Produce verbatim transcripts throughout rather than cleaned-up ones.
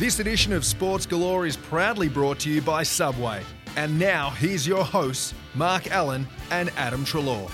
This edition of Sports Galore is proudly brought to you by Subway. And now, here's your hosts, Mark Allen and Adam Treloar.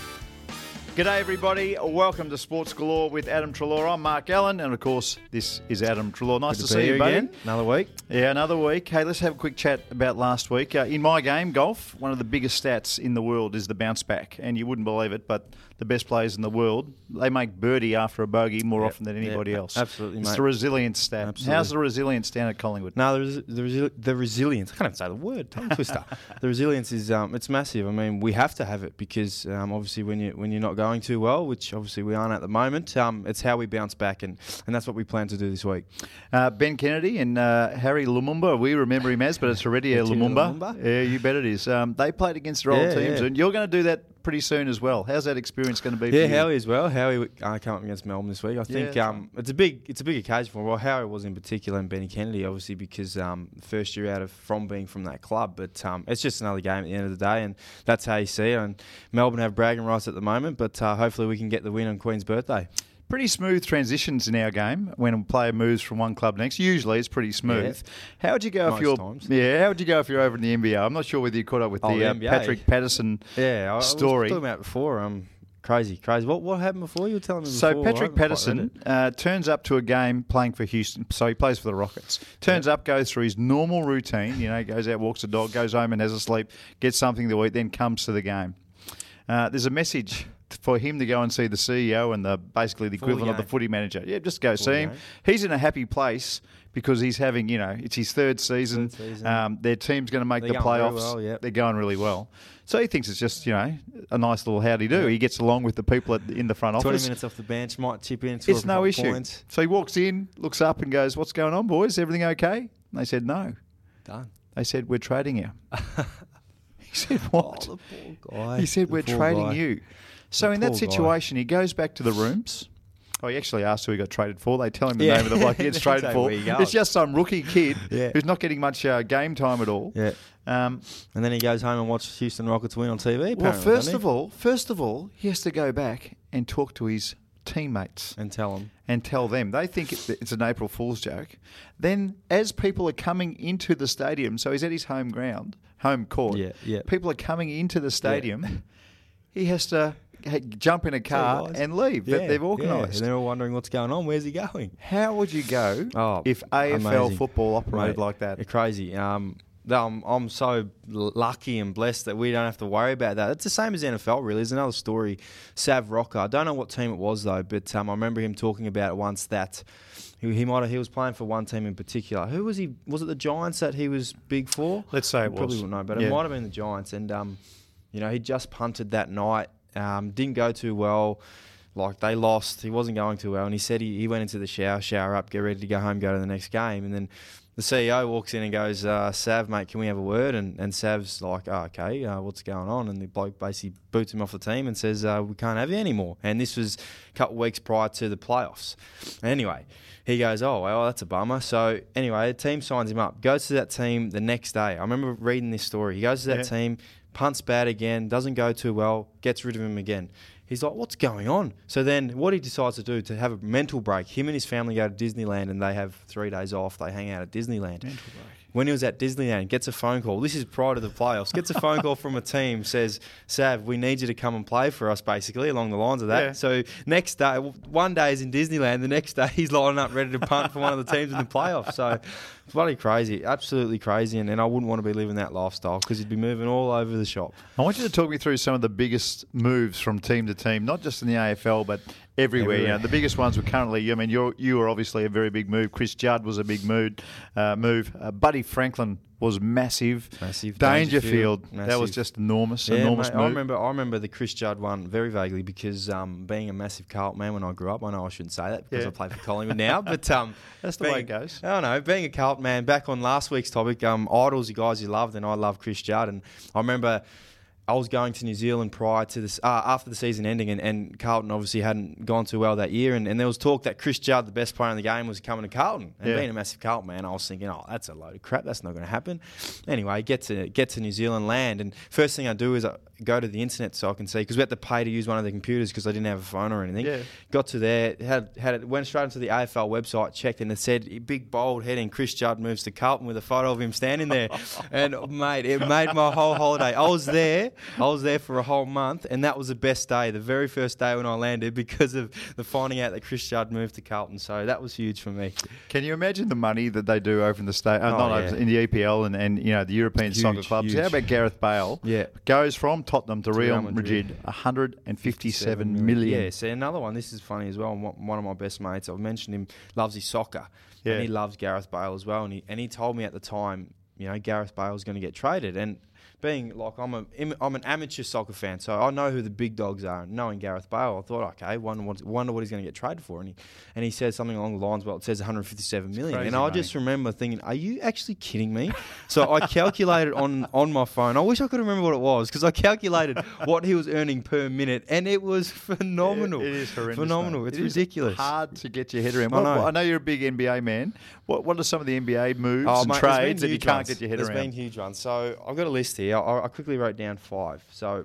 G'day everybody, welcome to Sports Galore with Adam Treloar. I'm Mark Allen, and of course this is Adam Treloar. Nice Good to, to see be you, here buddy. again. Another week. Yeah, another week. Hey, let's have a quick chat about last week. Uh, in my game, golf, one of the biggest stats in the world is the bounce back, and you wouldn't believe it, but the best players in the world, they make birdie after a bogey more Yep, often than anybody yep, else. absolutely, It's mate. the resilience stat. Absolutely. How's the resilience down at Collingwood? No, the, res- the, resi- the resilience. I can't even say the word. Tongue twister. The resilience is um, it's massive. I mean, we have to have it because um, obviously when you when you're not going too well, which obviously we aren't at the moment, um, it's how we bounce back, and, and that's what we plan to do this week. Uh, Ben Kennedy and uh, Harry Lumumba, we remember him as, but it's already a Etienne Lumumba. Lumumba. Yeah, you bet it is. Um, they played against their old Yeah, teams, yeah. and you're going to do that pretty soon as well. How's that experience going to be for Yeah, you? Howie as well. Howie uh, came up against Melbourne this week. I think that's um, it's a big it's a big occasion for him. Well, Howie was in particular, and Benny Kennedy obviously because um, first year out of from being from that club. But um, it's just another game at the end of the day, and that's how you see it. And Melbourne have bragging rights at the moment, but uh, hopefully we can get the win on Queen's birthday. Pretty smooth transitions in our game when a player moves from one club next. Usually it's pretty smooth. Yeah. How would you go if Most you're times. yeah? How would you go if you're over in the N B A? I'm not sure whether you caught up with Oh, the, the uh, N B A. Patrick Patterson Yeah, I, story. I was talking about it before. Um, crazy, crazy. What what happened before? You were telling me So before. I Patrick haven't quite read Patterson it. uh, turns up to a game playing for Houston. So he plays for the Rockets. Turns up, goes through his normal routine. You know, goes out, walks the dog, goes home and has a sleep, gets something to eat, then comes to the game. Uh, there's a message for him to go and see the C E O and the basically the Full equivalent of the game. footy manager. Yeah, just go Full see him. game. He's in a happy place because he's having, you know, it's his third season. Third season. Um, their team's going to make They're the going very playoffs. well, yep. They're going really well. So he thinks it's just, you know, a nice little howdy do. He gets along with the people at, in the front office. Twenty minutes off the bench might chip in. Two It's or no five issue. Points. So he walks in, looks up and goes, "What's going on, boys? Everything okay?" And they said, "No." Done. They said, "We're trading you." He said, "What?" Oh, the poor guy. He said, The "We're poor trading guy. you." So The in that poor guy. situation, he goes back to the rooms. Oh, he actually asked who he got traded for. They tell him the Yeah. name of the bloke he gets They traded say, for. "Where you going?" It's just some rookie kid Yeah. who's not getting much uh, game time at all. Yeah. Um, And then he goes home and watches Houston Rockets win on T V. well, apparently, first doesn't of all, first of all, he has to go back and talk to his teammates. he? And tell him. And tell them. They think it- it's an April Fool's joke. Then, as people are coming into the stadium, so he's at his home ground, home court. Yeah, yeah. People are coming into the stadium. He has to h- jump in a car guys. and leave. Yeah, that they've yeah. organised. And they're all wondering what's going on. Where's he going? How would you go Oh, if A F L amazing. football operated Mate, like that? It's crazy. Um, I'm, I'm so l- lucky and blessed that we don't have to worry about that. It's the same as N F L, really. There's another story. Sav Rocker. I don't know what team it was, though, but um, I remember him talking about it once that he, he might have, he was playing for one team in particular. Who was he? Was it the Giants that he was big for? Let's say You it probably was. wouldn't know, but Yeah. it might have been the Giants. And, um, you know, he just punted that night. Um, didn't go too well. Like, they lost. He wasn't going too well. And he said he, he went into the shower, shower up, get ready to go home, go to the next game. And then the C E O walks in and goes, uh, Sav, mate, can we have a word? And, and Sav's like, oh, okay, uh, what's going on? And the bloke basically boots him off the team and says, uh, we can't have you anymore. And this was a couple of weeks prior to the playoffs. Anyway, he goes, oh, well, that's a bummer. So anyway, the team signs him up, goes to that team the next day. I remember reading this story. He goes to that Yeah. team, punts bad again, doesn't go too well, gets rid of him again. He's like, what's going on? So then what he decides to do, to have a mental break, him and his family go to Disneyland and they have three days off. They hang out at Disneyland. Mental break. When he was at Disneyland, gets a phone call. This is prior to the playoffs. Gets a phone call from a team, says, Sav, we need you to come and play for us, basically, along the lines of that. Yeah. So next day, one day he's in Disneyland. The next day he's lining up ready to punt for one of the teams in the playoffs. So it's bloody crazy. Absolutely crazy. And, and I wouldn't want to be living that lifestyle because he'd be moving all over the shop. I want you to talk me through some of the biggest moves from team to team, not just in the A F L, but everywhere. You Everywhere. know, the biggest ones were currently, I mean, you're, you were obviously a very big move. Chris Judd was a big move. Uh, move. Uh, Buddy Franklin was massive. Massive. Dangerfield, Dangerfield, that was massive. just enormous, Yeah, enormous mate, move. I remember. I remember the Chris Judd one very vaguely because um, being a massive Carlton man when I grew up, I know I shouldn't say that because Yeah. I play for Collingwood now, but um, That's the being, way it goes. I don't know. Being a Carlton man, back on last week's topic, um, idols, you guys you loved, and I love Chris Judd, and I remember I was going to New Zealand prior to this, uh, after the season ending, and, and Carlton obviously hadn't gone too well that year, and, and there was talk that Chris Judd, the best player in the game, was coming to Carlton. And Yeah. being a massive Carlton man, I was thinking, oh, that's a load of crap. That's not going to happen. Anyway, get to get to New Zealand land, and first thing I do is I go to the internet so I can see, because we had to pay to use one of the computers because I didn't have a phone or anything. Yeah. Got to there, had had it, went straight into the A F L website, checked, and it said big bold heading: Chris Judd moves to Carlton, with a photo of him standing there. And mate, it made my whole holiday. I was there, I was there for a whole month, and that was the best day, the very first day when I landed, because of the finding out that Chris Judd moved to Carlton. So that was huge for me. Can you imagine the money that they do over in the state, uh, Oh, not yeah. over, in the E P L and, and you know the European Huge, soccer clubs? huge. How about Gareth Bale? Yeah. Goes from Tottenham to, To Real Real Madrid, Madrid. one hundred fifty-seven million. Yeah, see, another one, this is funny as well. One one of my best mates, I've mentioned him, loves his soccer. Yeah. And he loves Gareth Bale as well. And he, and he told me at the time, you know, Gareth Bale's going to get traded. And being like, I'm a, I'm an amateur soccer fan, so I know who the big dogs are. And knowing Gareth Bale, I thought, okay, wonder what, wonder what he's going to get traded for. And he, and he said something along the lines, well, it says one hundred fifty-seven million. crazy And I money. just remember thinking, are you actually kidding me? So I calculated on, on my phone. I wish I could remember what it was, because I calculated what he was earning per minute, and it was phenomenal. It, it is horrendous. Phenomenal. mate. It's It is ridiculous. hard to get your head around. I What, know. what- I know you're a big N B A man. What What are some of the N B A moves Oh, and mate, there's been trades that you huge can't ones. get your head There's around? been huge ones. So I've got a list here. I, I quickly wrote down five. So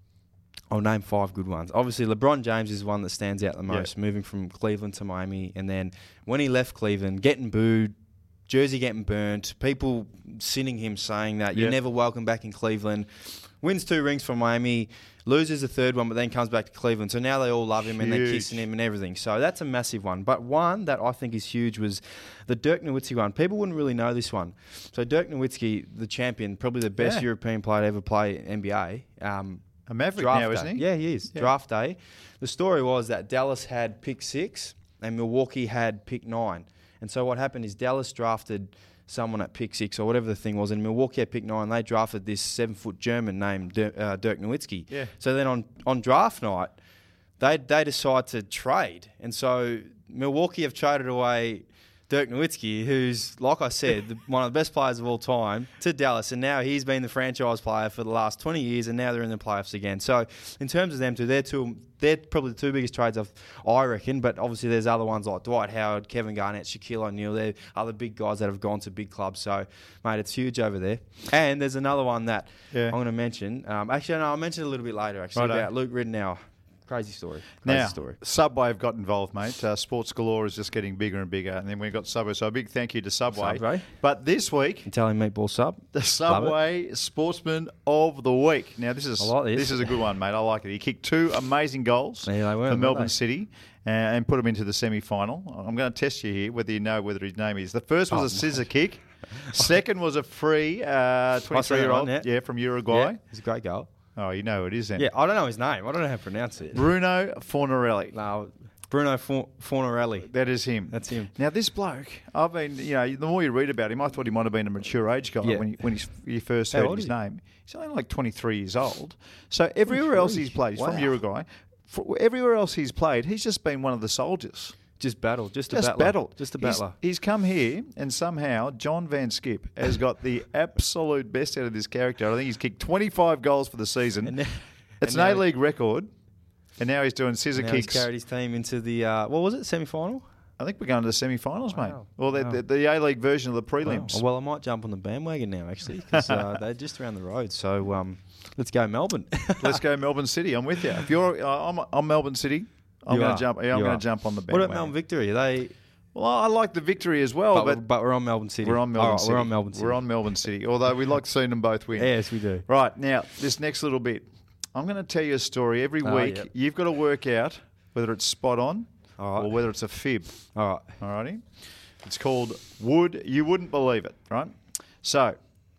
I'll name five good ones. Obviously, LeBron James is one that stands out the Yeah. most, moving from Cleveland to Miami. And then when he left Cleveland, getting booed, jersey getting burnt, people sinning him, saying that you're Yeah. never welcome back in Cleveland. Wins two rings for Miami, loses the third one, but then comes back to Cleveland. So now they all love him and they're Huge. kissing him and everything. So that's a massive one. But one that I think is huge was the Dirk Nowitzki one. People wouldn't really know this one. So Dirk Nowitzki, the champion, probably the best Yeah. European player to ever play N B A. Um, A Maverick draft now, day. isn't he? Yeah, he is. Yeah. Draft day. The story was that Dallas had pick six and Milwaukee had pick nine. And so what happened is Dallas drafted someone at pick six or whatever the thing was, and Milwaukee at pick nine. They drafted this seven-foot German named Dirk, uh, Dirk Nowitzki. Yeah. So then on, on draft night, they they decide to trade, and so Milwaukee have traded away Dirk Nowitzki, who's, like I said, the, one of the best players of all time, to Dallas, and now he's been the franchise player for the last twenty years, and now they're in the playoffs again. So, in terms of them two, they're two, they're probably the two biggest trades of, I reckon. But obviously, there's other ones like Dwight Howard, Kevin Garnett, Shaquille O'Neal. They're other big guys that have gone to big clubs. So, mate, it's huge over there. And there's another one that Yeah. I'm going to mention. Um, actually, no, I'll mention it a little bit later. Actually, Righto. about Luke Ridnour. Crazy story. Crazy Now, story. Subway have got involved, mate. Uh, Sports Galore is just getting bigger and bigger. And then we've got Subway. So a big thank you to Subway. Subway. But this week, Italian meatball sub. the Subway Sportsman of the Week. Now, this is I like this. is a good one, mate. I like it. He kicked two amazing goals Yeah, they were, for weren't Melbourne they? City uh, and put them into the semi-final. I'm going to test you here whether you know whether his name is. The first was Oh, a scissor kick. Second was a free uh, twenty-three-year-old one, yeah. yeah, from Uruguay. Yeah, it's a great goal. Oh, you know who it is then. Yeah, I don't know his name. I don't know how to pronounce it. Bruno Fornarelli. No, Bruno For- Fornarelli. That is him. That's him. Now, this bloke, I've been, you know, the more you read about him, I thought he might have been a mature age guy Yeah. when, you, when you, you first How heard old his is he? name. He's only like twenty-three years old. So everywhere else he's played, he's Wow. from Uruguay, for, everywhere else he's played, he's just been one of the soldiers. Just battle. Just a Just battler. battled. Just a He's- battler. He's, come here, and somehow John Van Skip has got the absolute best out of this character. I think he's kicked twenty-five goals for the season. And now- it's and an now- A-League record, and now he's doing scissor Now he's kicks. carried his team into the, uh, what was it, semi-final? I think we're going to the semi-finals, mate. Wow. Well, the, Wow. the, the A-League version of the prelims. Wow. Well, I might jump on the bandwagon now, actually, because uh, they're just around the road. So um, let's go Melbourne. Let's go Melbourne City. I'm with you. If you're, uh, I'm, I'm Melbourne City. I'm You going are. to jump. Yeah, I'm You going are. to jump on the What bandwagon. about Melbourne Victory? Are they? Well, I like the victory as well, but, but, we're, but we're on Melbourne City. we're on Melbourne All right, City. We're on Melbourne City. We're on Melbourne City. Although we like seeing them both win. Yes, we do. Right now, this next little bit, I'm going to tell you a story every Oh, week. yep. You've got to work out whether it's spot on All right. or whether it's a fib. All right. Alrighty. It's called Would You Wouldn't Believe It, right? So,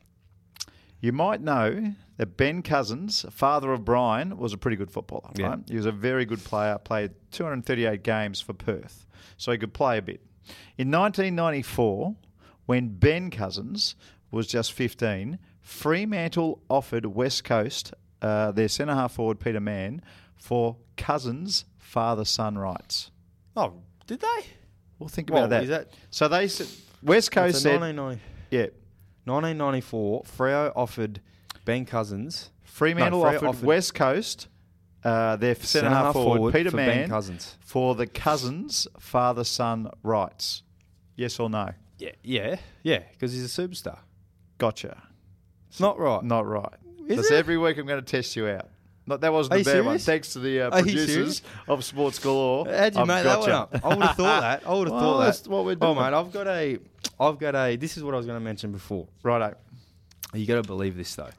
you might know that Ben Cousins, father of Brian, was a pretty good footballer, Yeah. right? He was a very good player, played two hundred thirty-eight games for Perth, so he could play a bit. In nineteen ninety-four, when Ben Cousins was just fifteen, Fremantle offered West Coast uh, their centre-half forward Peter Mann for Cousins' father-son rights. Oh, did they? Well, think Well, about that. is that- So they said, West Coast So said, nineteen ninety, yeah, nineteen ninety-four, Freo offered Ben Cousins. Fremantle No, Freo offered, offered- West Coast uh, their centre Centre-half half forward, forward Peter for Mann Ben Cousins. for the Cousins father-son rights. Yes or no? Yeah, yeah, yeah, because he's a superstar. Gotcha. It's not right. Not right. Is That's it? every week I'm going to test you out. Not, that wasn't Are the you bad one. serious? Thanks to the uh, Are you producers serious? of Sports Galore. How'd you I've make got that one you. up? I would have thought that. I would have Well, thought that's that. what we're Oh, doing. mate, I've got a, I've got a. This is what I was going to mention before. Righto. You got to believe this though.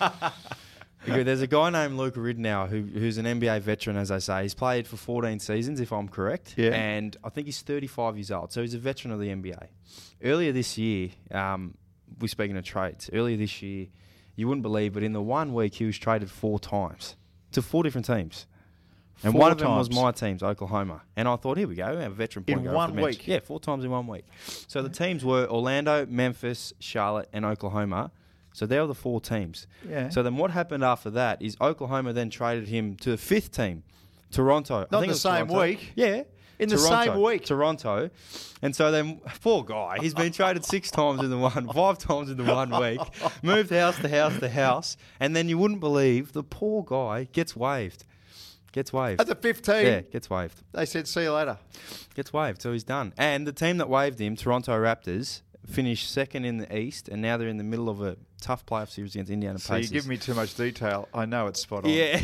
Because there's a guy named Luke Ridnour who, who's an N B A veteran, as I say. He's played for fourteen seasons, if I'm correct. Yeah. And I think he's thirty-five years old, so he's a veteran of the N B A. Earlier this year, um, we're speaking of trades. Earlier this year, you wouldn't believe, but in the one week he was traded four times to four different teams. And Four one of them was times. my team's Oklahoma. And I thought, here we go, we have a veteran point In guard off one the bench. week? Yeah, four times in one week. So the teams were Orlando, Memphis, Charlotte, and Oklahoma. So they were the four teams. Yeah. So then what happened after that is Oklahoma then traded him to the fifth team, Toronto. I Not think the it was same Toronto. week? Yeah. In the Toronto. same week? Toronto. And so then, poor guy, he's been traded six times in the one, five times in the one week, moved house to house to house, and then you wouldn't believe the poor guy gets waived. Gets waived. At the fifteen, Yeah, gets waived. they said, see you later. Gets waived, so he's done. And the team that waived him, Toronto Raptors, finished second in the East, and now they're in the middle of a tough playoff series against Indiana So Pacers. you give me too much detail. I know it's spot on. Yeah,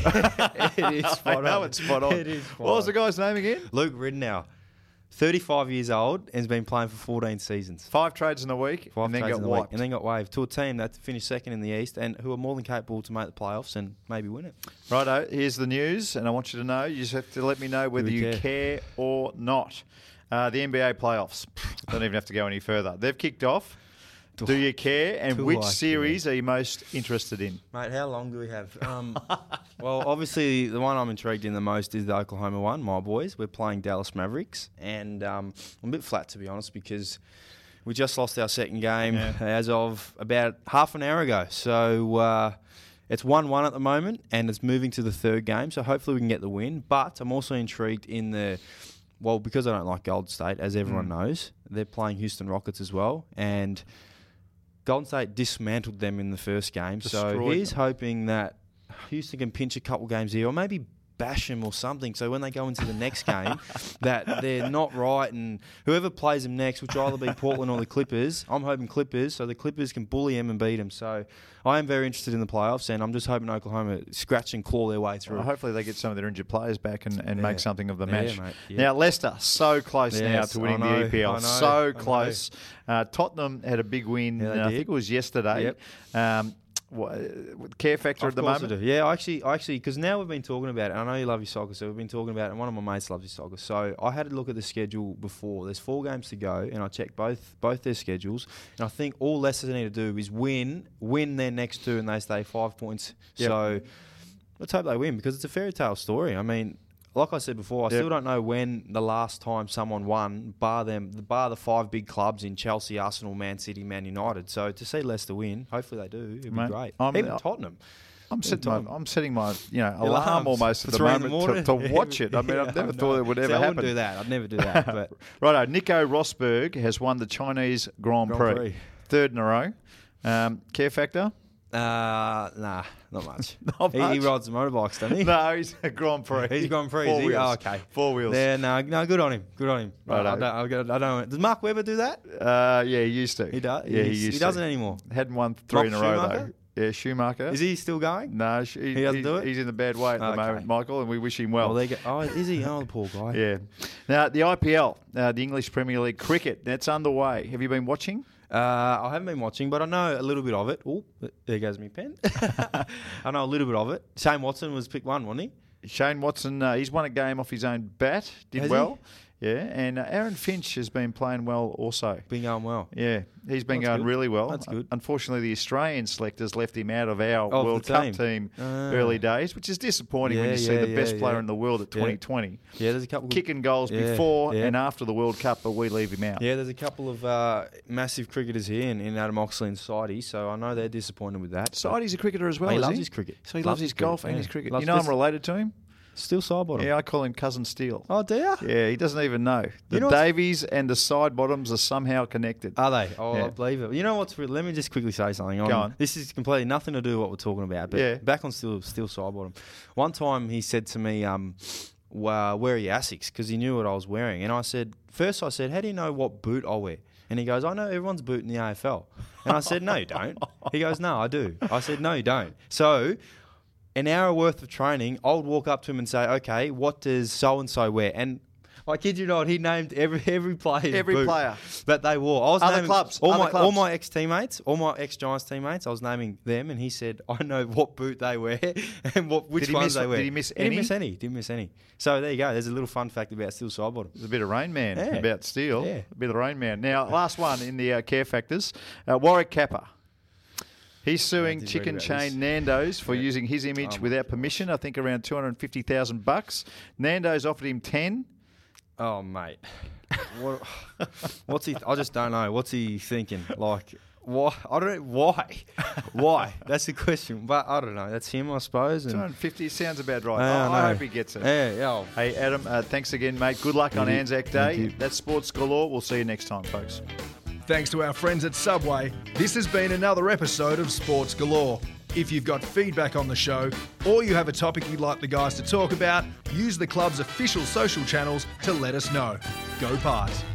it is spot I know on. it's spot on. It is spot What was on. the guy's name again? Luke Ridnour, thirty-five years old, and has been playing for fourteen seasons. Five trades in a week, Five and then trades got in the week, wiped. and then got waived to a team that finished second in the East and who are more than capable to make the playoffs and maybe win it. Righto, here's the news, and I want you to know. You just have to let me know whether we you care? care or not. Uh, the N B A playoffs. Don't even have to go any further. They've kicked off. Do you care? And Do which I series are you most interested in? Mate, how long do we have? Um, well, obviously, the one I'm intrigued in the most is the Oklahoma one, my boys. We're playing Dallas Mavericks, and um, I'm a bit flat, to be honest, because we just lost our second game Yeah. as of about half an hour ago. So uh, it's one one at the moment, and it's moving to the third game, so hopefully we can get the win. But I'm also intrigued in the... Well, because I don't like Golden State, as everyone Mm. knows, they're playing Houston Rockets as well, and Golden State dismantled them in the first game. So Destroyed he's them. hoping that Houston can pinch a couple games here, or maybe bash them or something. So when they go into the next game, that they're not right, and whoever plays them next, which will either be Portland or the Clippers. I'm hoping Clippers, so the Clippers can bully them and beat them. So I am very interested in the playoffs, and I'm just hoping Oklahoma scratch and claw their way through. Well, hopefully they get some of their injured players back and, and Yeah. make something of the Yeah, match. mate, yeah. Now, Leicester, so close now Yes, to winning I know, the E P L. I know, I so know. close. Uh, Tottenham had a big win, Yeah, they uh, I did. think it was yesterday. Yep. Um, what, care factor Of at the course moment? I do. Yeah, I actually, I actually, because now we've been talking about it. I know you love your soccer, so we've been talking about it. And one of my mates loves his soccer, so I had a look at the schedule before. There's four games to go, and I checked both both their schedules. And I think all Leicester need to do is win, win their next two, and they stay five points. Yep. So let's hope they win, because it's a fairy tale story. I mean, like I said before, I Yep. still don't know when the last time someone won, bar them, bar the five big clubs in Chelsea, Arsenal, Man City, Man United. So to see Leicester win, hopefully they do. It'd Mate, be great. I'm- Even Tottenham. I'm setting, my, Tottenham. I'm setting my you know alarm Alarms almost at for the three in the moment to, morning. to watch it. I mean, Yeah, I've never I thought know. it would See, ever I happen. wouldn't do that. I'd never do that. But Righto, Nico Rosberg has won the Chinese Grand, Grand Prix. Prix. Third in a row. Um, care factor? Uh, nah, not much. Not he, much? he rides the motorbikes, doesn't he? No, he's a Grand Prix. He's Grand Prix, Four is he? wheels. Oh, okay. Four wheels. Yeah, no, no, good on him. Good on him. Righto. I, don't, I, don't, I don't. Does Mark Webber do that? Uh, yeah, he used to. He does. Yeah, he He's- used He to. doesn't anymore. Hadn't won three in a Mark row, Schumacher? though. Yeah, Schumacher. Is he still going? No, sh- he, He doesn't he's, do it? he's in a bad way at the Okay. moment, Michael, and we wish him well. Well, they go, oh, is he? Oh, the poor guy. yeah. Now, the I P L, uh, the English Premier League cricket, that's underway. Have you been watching? Uh, I haven't been watching, but I know a little bit of it. Oh, there goes my pen. I know a little bit of it. Shane Watson was pick one, wasn't he? Shane Watson, uh, he's won a game off his own bat, did Has he? well. Yeah, and uh, Aaron Finch has been playing well also. Been going well. Yeah, he's been That's going good. really well. That's good. Unfortunately, the Australian selectors left him out of our Of World the Cup team. team Ah. early days, which is disappointing when Yeah, you see yeah, the best yeah, player yeah. in the world at Yeah. twenty twenty. Yeah, there's a couple. Kicking goals Yeah, before yeah. and after the World Cup, but we leave him out. Yeah, there's a couple of uh, massive cricketers here in, in Adam Oxley and Sidey, so I know they're disappointed with that. Sidey's a cricketer as well, he is loves he? his cricket. So he loves, his golf and yeah. his cricket. Loves you know I'm this- related to him? Still side bottom. Yeah, I call him Cousin Steele. Oh, do you? Yeah, he doesn't even know. The You know what's- Davies and the side bottoms are somehow connected. Are they? Oh, Yeah. I believe it. You know what's? Re- let me just quickly say something. Go on. This is completely nothing to do with what we're talking about. But Yeah. back on still still side bottom. One time he said to me, um, well, "Where are your Asics?" Because he knew what I was wearing, and I said, first I said, "How do you know what boot I wear?" And he goes, I know everyone's booting the A F L. And I said, no, you don't. He goes, no, I do. I said, no, you don't. So an hour worth of training, I would walk up to him and say, okay, what does so-and-so wear? And I kid you not, he named every every player's Every boot player. that they wore. I was Other naming clubs, all other my clubs. all my ex-teammates, all my ex-Giants teammates, I was naming them, and he said, I know what boot they wear and what which Did he ones miss- they wear. did he miss Didn't any? miss any. Didn't miss any. So there you go. There's a little fun fact about Steel Sidebottom. There's a bit of Rain Man Yeah. about Steel. Yeah. A bit of Rain Man. Now, last one in the uh, care factors. Uh, Warwick Kappa. He's suing did read Chicken about Chain this. Nando's for Yeah. using his image Oh my without permission. I think around two hundred fifty thousand bucks. Nando's offered him ten. Oh, mate. What, what's he? I just don't know. What's he thinking? Like, why? I don't know. Why? Why? That's the question. But I don't know. That's him, I suppose. And two hundred fifty sounds about right. Yeah, I, I I know. hope he gets it. yeah, yeah. Hey, Adam, uh, thanks again, mate. Good luck on you. Anzac Thank Day. you. That's Sports Galore. We'll see you next time, folks. Thanks to our friends at Subway, this has been another episode of Sports Galore. If you've got feedback on the show or you have a topic you'd like the guys to talk about, use the club's official social channels to let us know. Go Pies.